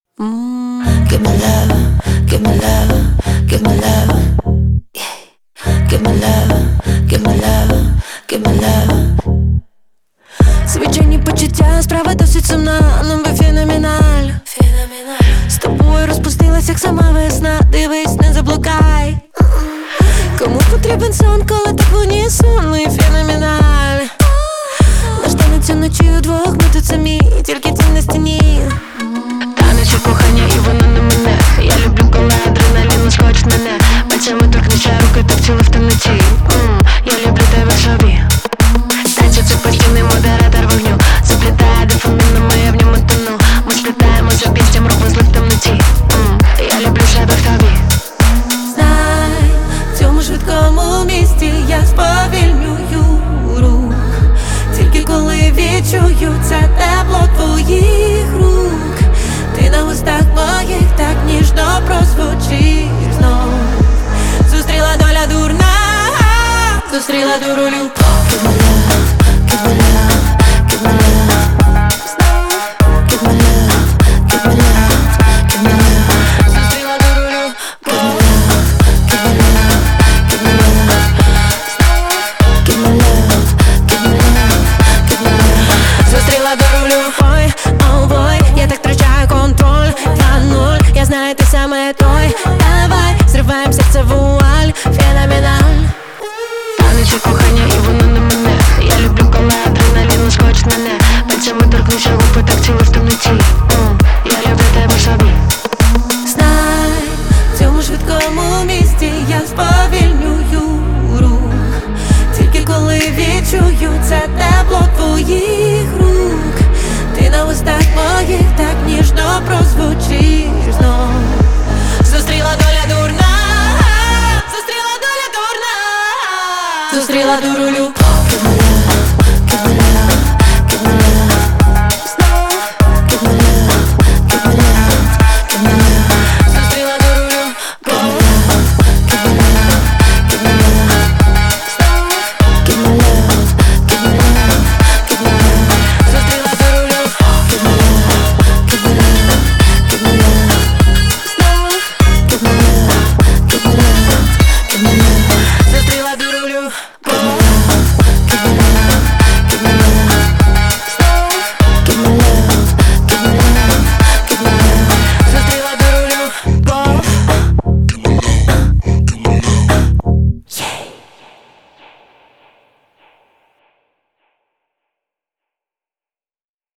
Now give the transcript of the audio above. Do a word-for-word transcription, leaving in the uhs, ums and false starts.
Give me love, give me love, give me love, yeah. Give me love, give me love, give me love. Звичайні почуття, справа досить сумна, нам би феноменаль. З тобою розпустилась, як сама весна. Дивись, не заблукай. Кому потрібен сон, коли так в унісон? Ми феноменаль. Наш танець уночі удвох, ми тут самі, тільки тінь на стіні. Танець у кохання і воно не мене. Я люблю, коли адреналін схоче мене. Пальцями торкнешся руки, так цілив.